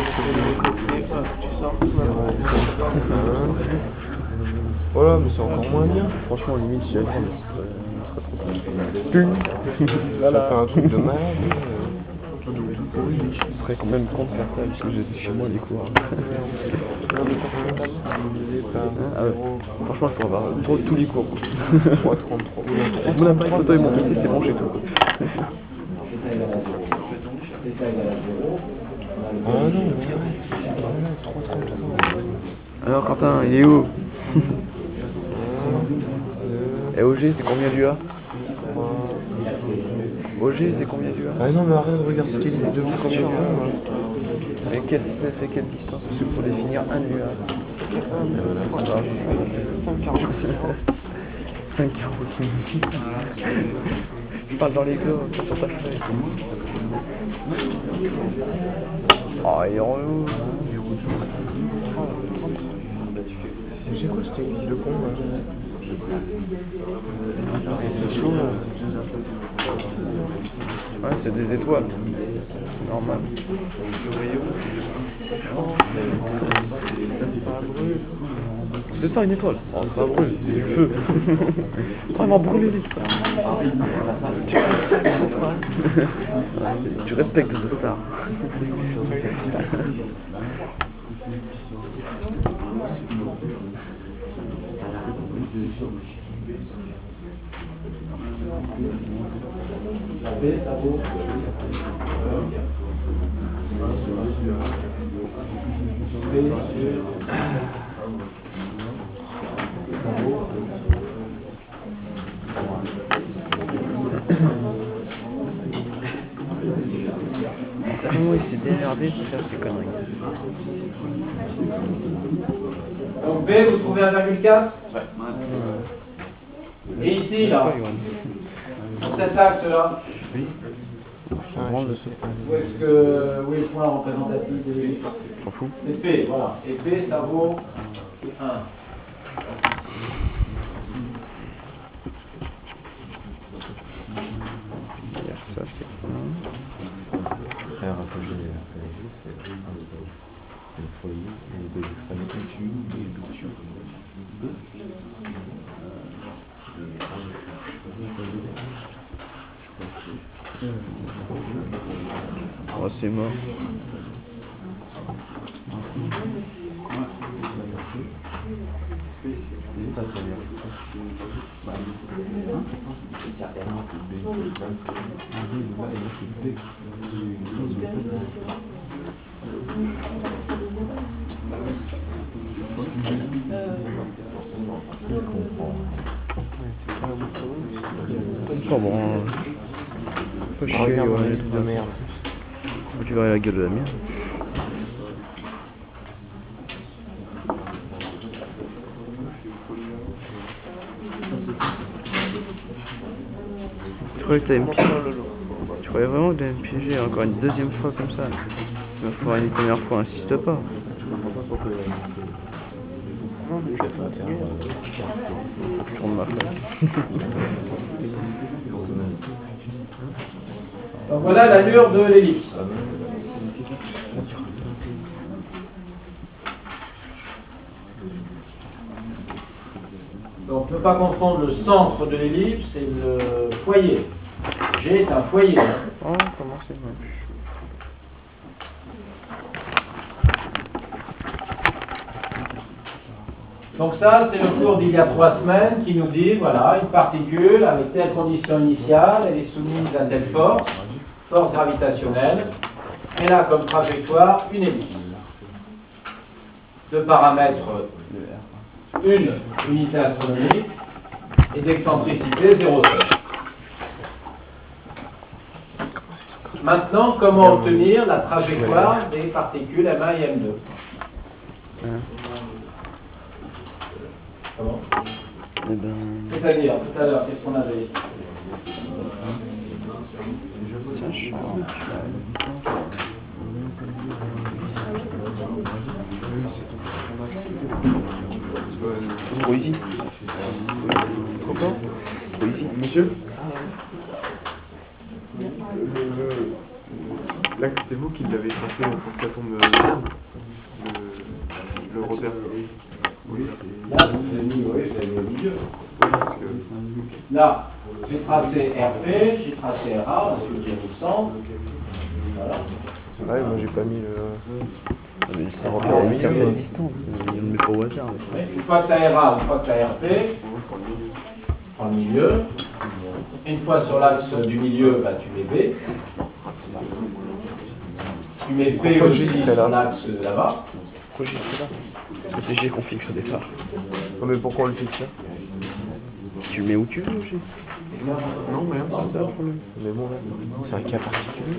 Voilà, mais c'est encore moins bien. Franchement, limite, si j'avais le droit, ce serait trop cool. Ça fait un truc de malade. Ce serait quand même con de faire ça, parce que j'ai chez moi les cours. Ah ouais. Franchement, il faut avoir tous les cours. 3,33. Mon appareil photo et mon PC, c'est bon, j'ai tout. Ah non, mais arrête, c'est pas mal, 3,33. Alors Quentin, il est où? Et OG, c'est combien du A? OG, c'est combien du A? Ah non, mais arrête de regarder les deux combien du A. Et c'est quelle distance? Parce qu'il faut définir un du A. 5,46. Je parle dans les clos, pas sur ta feuille. Oh, il est relou. C'est quoi cette église de con là? Ouais, c'est des étoiles. C'est normal. C'est ça une étoile. Oh, ça brûle, c'est du feu. Oh, il m'a brûlé l'étoile. Tu respectes The Star. Comment il s'est démerdé pour faire ces conneries? Donc B, vous trouvez 1,4? Ouais. Et ici, là, sur cet axe-là, Oui. où est le point représentatif de l'ellipse? T'en fous? C'est P, voilà. Et P, ça vaut 1. Ça, c'est 1. Après, un apogée, c'est le foyer, et les deux extrémités dessus, et dessus. Oh, c'est mort. Oh bon, pas chier, ouais, les trucs de merde. Tu verrais la gueule de la mienne. Tu croyais que t'allais me piéger? Tu croyais vraiment que t'allais me piéger encore une deuxième fois comme ça? Il me faudra une première fois, insiste pas. Je tourne ma feuille. Donc voilà l'allure de l'ellipse. Donc ne pas confondre le centre de l'ellipse et le foyer. G est un foyer. Oh, comment c'est moche. Donc ça, c'est le cours d'il y a 3 semaines qui nous dit, voilà, une particule avec telle condition initiale, elle est soumise à telle force, force gravitationnelle, elle a comme trajectoire une ellipse. De paramètres, une unité astronomique, et d'excentricité 0,7. Maintenant, comment obtenir la trajectoire des particules M1 et M2? Comment? C'est-à-dire, tout à l'heure, qu'est-ce qu'on avait? Trop easy. Coco? Trop easy. Monsieur? Là, c'est vous qui l'avez tracé pour que ça tombe le repère. Oui. Là, je l'ai mis au milieu. Parce que... Là, j'ai tracé RP, j'ai tracé RA, ensuite j'ai mis centre. Voilà. Ouais, moi j'ai pas mis le... Mais ça repère à une certaine distance, on ne met pas au hasard. Ouais, une fois que tu as RA, une fois que tu as RP, prends le milieu. Une fois sur l'axe du milieu, bah, tu mets B. Tu mets P Pourquoi aussi j'ai dit sur là l'axe là-bas. Pourquoi j'ai fait là? Parce que c'est G qu'on fixe au départ. Non, mais pourquoi on le fixe là? Tu le mets où tu veux, G. Non, rien. C'est ça le problème. Mais bon, là, c'est un cas particulier.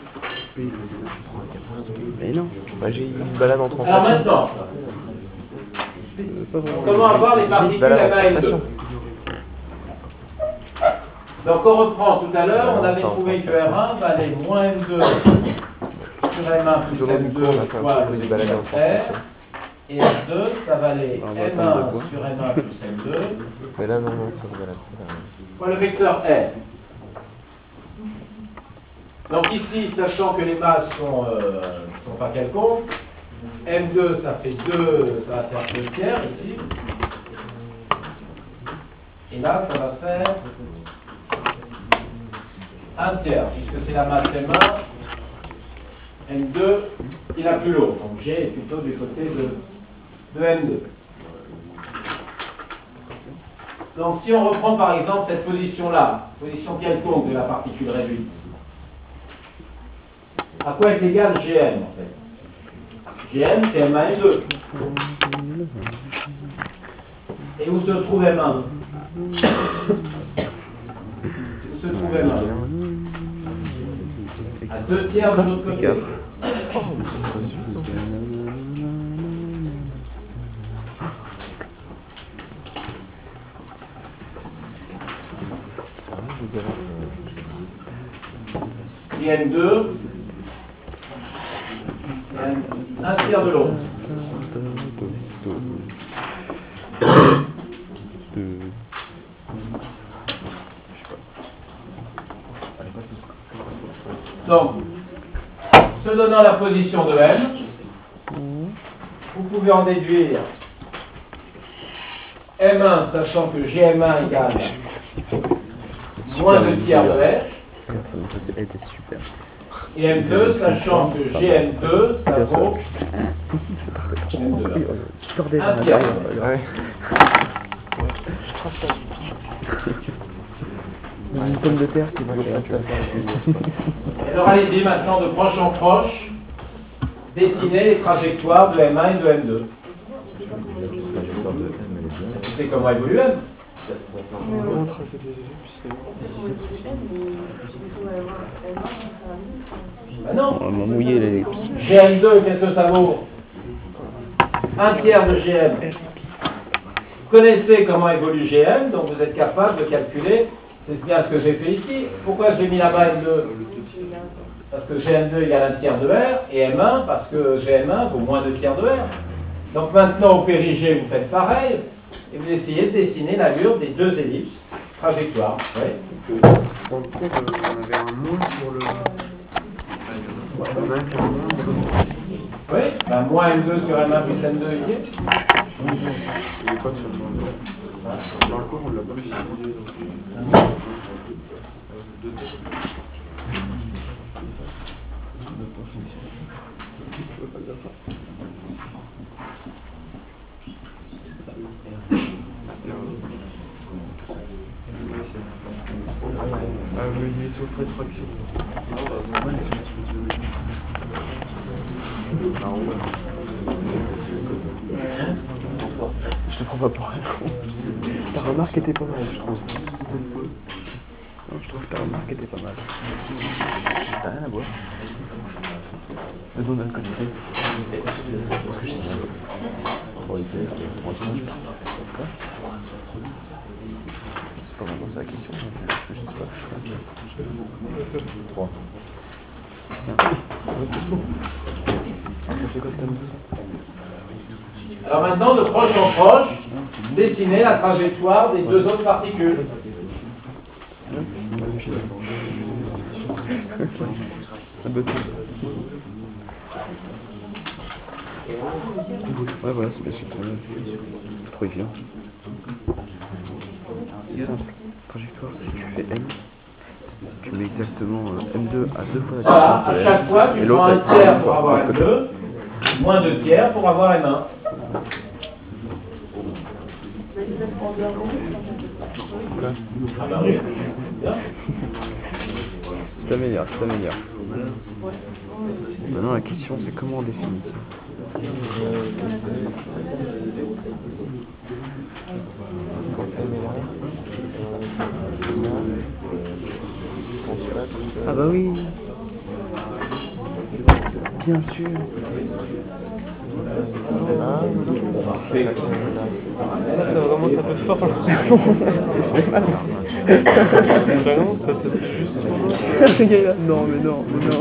Mais non. Bah, j'ai une balade en Alors translation. maintenant, Pas vraiment. comment avoir les particules balade en M1 et M2? translation. Donc on reprend tout à l'heure, on avait trouvé que R1 valait moins M2 sur M1 plus Tout au long du cours, on a M2 fait un fois cours le de balade en R, translation. et M2 ça valait On va attendre de M1 quoi sur M1 plus M2 Mais là, non, ça se balade pas. fois le vecteur R. Donc ici, sachant que les masses sont pas quelconques, M2 ça fait 2, ça va faire 2 tiers ici. Et là, ça va faire 1 tiers, puisque c'est la masse M1, M2 qui est la plus lourde. Donc G est plutôt du côté de M2. Donc si on reprend par exemple cette position-là, position quelconque de la particule réduite, à quoi est égal Gm en fait? Gm c'est M1 et M2. Et où se trouve M1? Où se trouve M1? À 2 tiers de l'autre côté. IM2, un tiers de l'autre. Donc, se donnant la position de M, vous pouvez en déduire M1, sachant que GM1 égale moins 2 tiers de R. Elle était super. Et M2, sachant que GM2, ça vaut M2. Tordez Un tiers. Ouais. Une pomme de terre qui va Alors allez-y maintenant de proche en proche, dessinez les trajectoires de M1 et de M2. Tu sais comment évolue M? Ben non. On va mouiller l'ellipse. GM2, qu'est-ce que ça vaut? Un tiers de GM. Vous connaissez comment évolue GM, donc vous êtes capable de calculer. C'est bien ce que j'ai fait ici. Pourquoi j'ai mis là-bas M2? Parce que GM2 égale 1 tiers de R, et M1 parce que GM1 vaut moins 2 tiers de R. Donc maintenant au périgée, vous faites pareil, et vous essayez de dessiner l'allure des deux ellipses, trajectoire. Oui. Dans le cours, on avait un moins sur le... On a un qui est un moins sur le... Oui, ben, moins M2 sur M1 plus M2 ici. Il n'est pas sur le moins. Dans le cours, on l'a pas fait. Mais il est sur le trait de fraction. Je te prends pas pour un con. Ta remarque était pas mal, je trouve. Non, je trouve que ta remarque était pas mal. T'as rien à boire. Le don d'alcoolisé. Parce que je sais pas. C'est pas vraiment ça la question. Je sais pas. 3. Alors maintenant, de proche en proche, dessinez la trajectoire des deux autres particules. Un bottle. Ouais, voilà, c'est bien ce qu'on a. Trop évident. C'est simple. Trajectoire, si tu fais M, tu mets exactement M2 à 2 fois la Voilà, distance à de chaque M. fois, tu Et prends l'autre, un tiers pour de avoir l'autre côté. M2, moins 2 tiers pour avoir M1. Ah bah oui, bien. Tu t'améliores, tu t'améliores. Maintenant, la question, c'est comment on définit ça. Ah bah oui. Bien sûr. Ça vraiment tape fort là. Vraiment, ça tape juste sur l'autre. Regarde là. Non, mais non, mais non.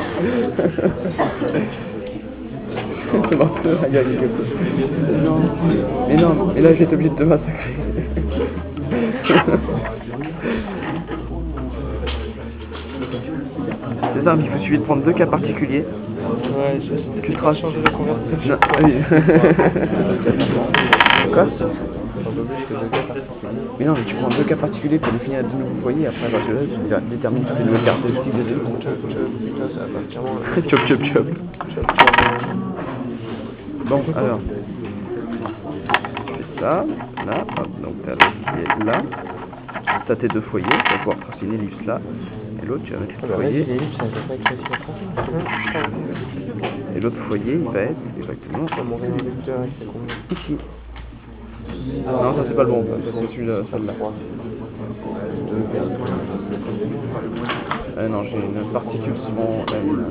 C'est mort de la gueule, quelque chose. Non, mais là, je vais être obligé de te massacrer. C'est ça, mais il faut suffit de prendre 2 cas particuliers. Ouais, Tu traces. changer la conversation. Non, oui. Quoi? Mais non, mais tu prends 2 cas particuliers pour définir 2 nouveaux foyers, après à partir de là, tu détermines toutes les nouvelles caractéristiques des deux. Chop, chop, chop. Bon, alors. Tu fais ça, là, hop, donc t'as l'autre qui est là. T'as tes 2 foyers, tu vas pouvoir tracer une ellipse là. Et l'autre, tu vas mettre le foyer. Et l'autre foyer, il va être exactement ici. Non, ça c'est pas le bon, ça c'est celui-là, celle-là. Ah non, j'ai une particule son M.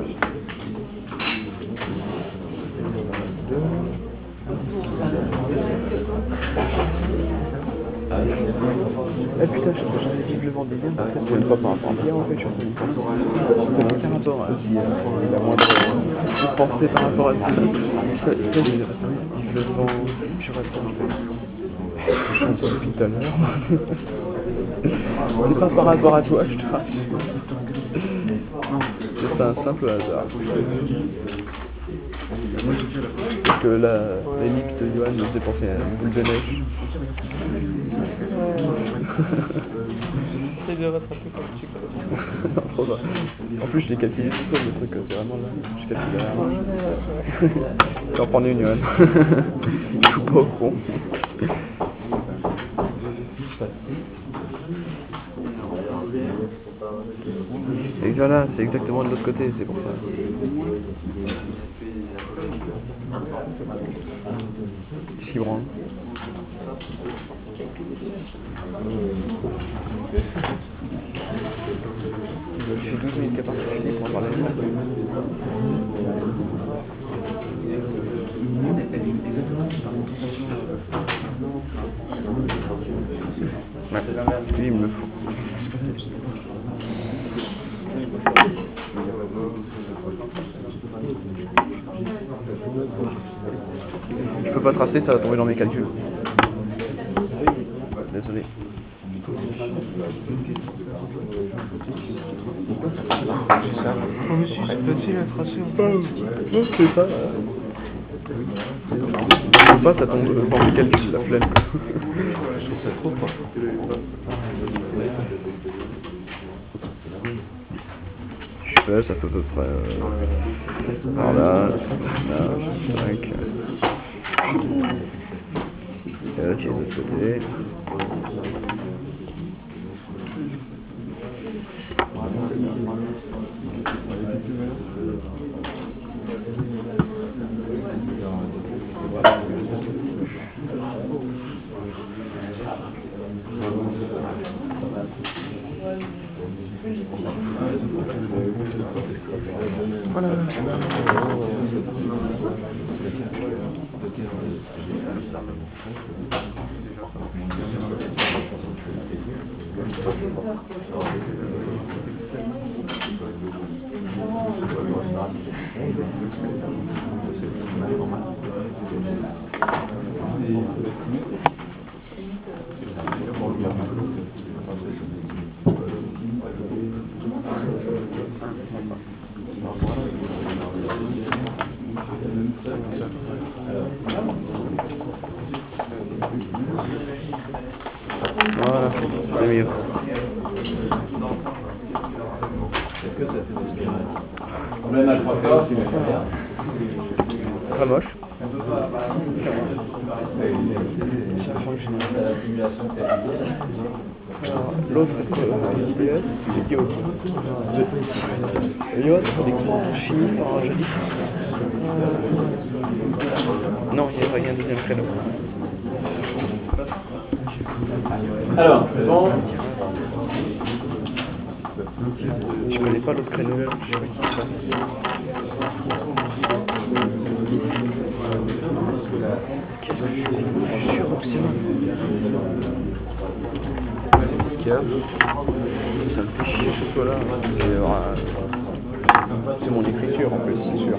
Ah putain, j'en ai visiblement des liens, en fait, c'est même pas par rapport à hier, en fait, je suis en train de penser. Ça n'a aucun rapport, hein, si la moindre pensée par rapport à ça. Ça, il le vend pur à terre, en fait. Je chante depuis tout à l'heure. C'est pas par rapport à toi, je te rassure. C'est un simple hasard. Parce que l'ellipse de Johan me faisait penser à une boule de neige. Essaye de rattraper comme tu peux. Non, trop bas. En plus, je l'ai calculé tout seul, le truc, c'est vraiment là. Je calcule là. Je vais en prendre une, Johan. Je joue pas au con. Et voilà, c'est exactement de l'autre côté, c'est pour ça. Qu'est-ce qui branle? Je fais 12 000 cas particuliers pour avoir la ligne. Ouais, lui il me le faut. Je peux pas tracer, ça va tomber dans mes calculs. Désolé. Oh mais si, c'est facile à tracer en fait. Non, c'est ça. Je peux pas, ça tombe dans mes calculs, la flemme. Je trouve ça trop fort. Je fais, ça fait à peu près par là, là, tac. Et là, tu es de l'autre côté. Voilà. Voilà, c'est mieux. Est-ce que ça fait des kilomètres? Même à 3 corps, tu mets bien. Pas moche. C'est la simulation que tu as dit. Alors, l'autre est IPS, c'est Guillaume. Et l'autre, des cours en chimie par un jeudi. Non, il y a un deuxième créneau. Alors, c'est bon. Je connais pas l'autre créneau. Je sais pas qui c'est. Qu'est-ce que je suis suroptimal. Qu'est-ce qu'il y a? Ça me fait chier que ce soit là. C'est mon écriture en plus, c'est sûr.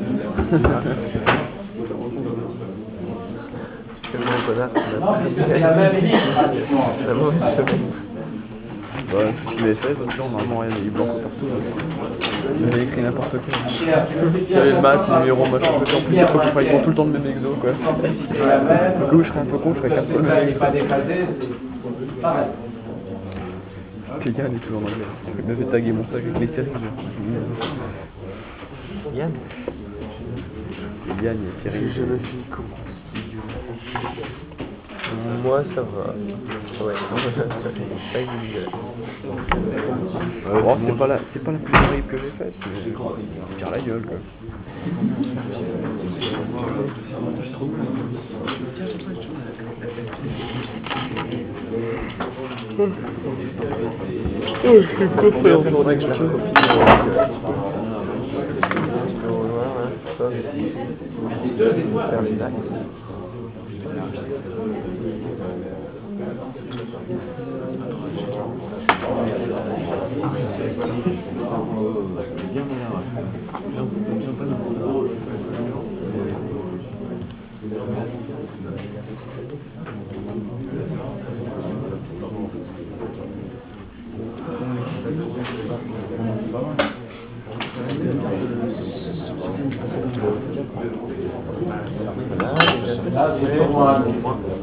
Tellement connard qu'on a Non, puisque c'est la même ligne pratiquement. la mauvaise semaine. Ouais, tout ce qu'il avait fait, parce que normalement il y avait eu blanco partout. Il avait écrit n'importe quoi. Pierre, tu me fais Il y bien avait le maths, comprendre les numéros, machin. En plus, il faut qu'il fasse tout le temps le même exo, quoi. Simplicité la même. Donc, où je serais un peu con, je ferais 4 fois le même n'est exo. pas déphasé, c'est pareil. Les gars, il est toujours en anglais. Il m'avait tagué mon sac avec les séries. Yann? Yann, il y a Thierry. J'ai jamais fait une cours studio. Moi ça va. Ouais, pas dégueulasse. Oh, c'est pas la plus horrible que j'ai faite, mais tire la gueule, quoi. Oh, je suis coffré en journée que je la recopie. Je peux rejoindre, hein, ça. Terminax. Là, c'est au moins un.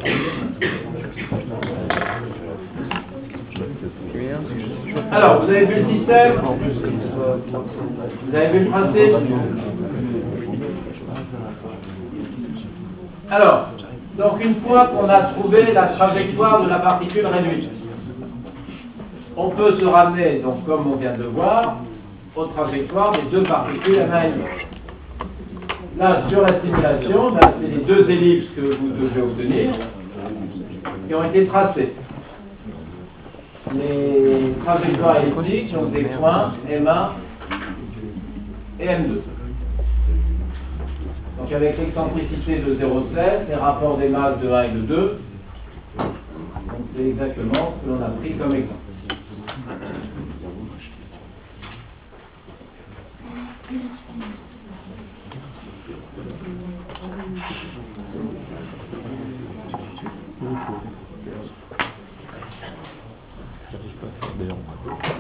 Ce qui est bien, c'est que je sais toujours. Alors, vous avez vu le système? Vous avez vu le principe? Alors, donc une fois qu'on a trouvé la trajectoire de la particule réduite, on peut se ramener, donc comme on vient de le voir, aux trajectoires des deux particules M1 et M2. Là, sur la simulation, ben, c'est les deux ellipses que vous devez obtenir qui ont été tracées. Les trajectoires elliptiques ont des points M1 et M2. Donc avec l'excentricité de 0,7, les rapports des masses de 1 et de 2. Donc c'est exactement ce que l'on a pris comme exemple. J'arrive pas à faire des lampes.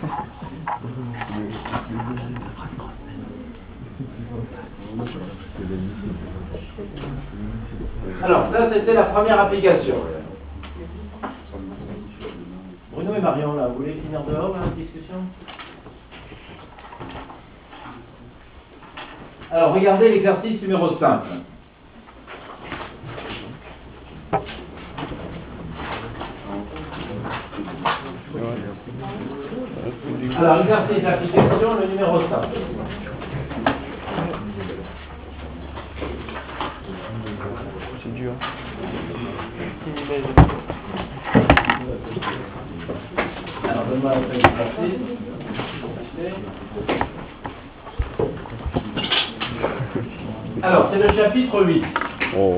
Alors ça c'était la première application. Bruno et Marion, là, vous voulez finir dehors la discussion? Alors regardez l'exercice numéro 5. Alors, exercice d'application, le numéro 5. C'est dur. Alors, donne-moi la feuille d'exercice. Alors, c'est le chapitre 8. Oh.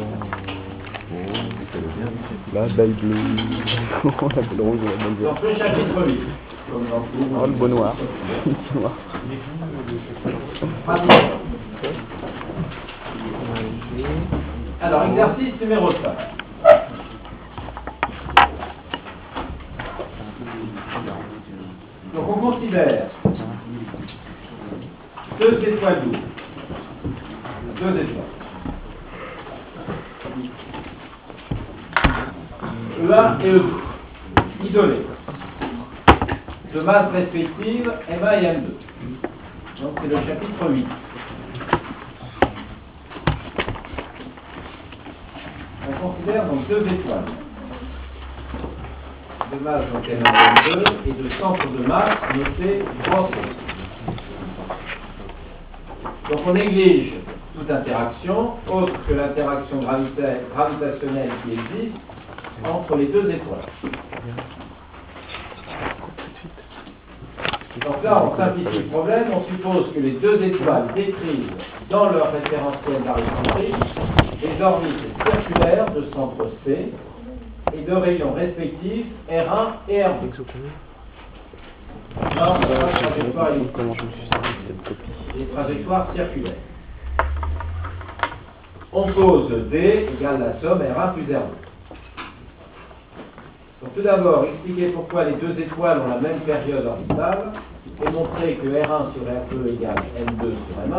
La belle bleue. La belle rouge, la belle verte. Donc, le chapitre 8. Comme dans tout. Oh, le beau noir. Le petit noir. Pratique. Alors, exercice numéro 5. Donc, on considère 2 étoiles doubles. 2 étoiles. E1 et E2. Isolés. De masse respective M1 et M2. Donc c'est le chapitre 8. On considère donc 2 étoiles de masse donc M1 et M2 et de centre de masse noté grosso. Donc on néglige toute interaction autre que l'interaction gravitationnelle qui existe entre les 2 étoiles. Donc là, on simplifie le problème, on suppose que les 2 étoiles décrivent dans leur référentiel barycentrique des orbites circulaires de centre C et de rayons respectifs R1 et R2. Là, on a la trajectoire des trajectoires circulaires. On pose D égale la somme R1 plus R2. Donc tout d'abord, expliquer pourquoi les 2 étoiles ont la même période orbitale et montrer que R1 sur R2 égale M2 sur M1.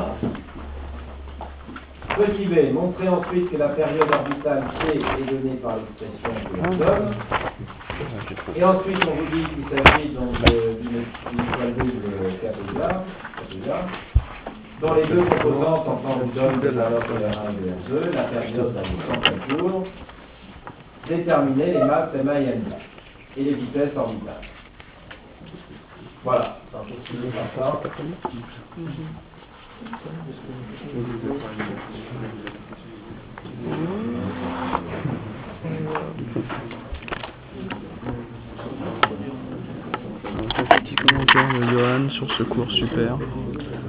Petit b, montrer ensuite que la période orbitale C est donnée par l'expression que l'on donne. Et ensuite, on vous dit qu'il s'agit donc d'une étoile double catégorie, dont les 2 composantes, enfin, on vous donne les valeurs de R1 et de R2, la période de 100 jours, déterminer les masses M1 et M2 et les vitesses orbitales. Voilà. Alors, je vais faire ça. Un petit commentaire de Johan sur ce cours super.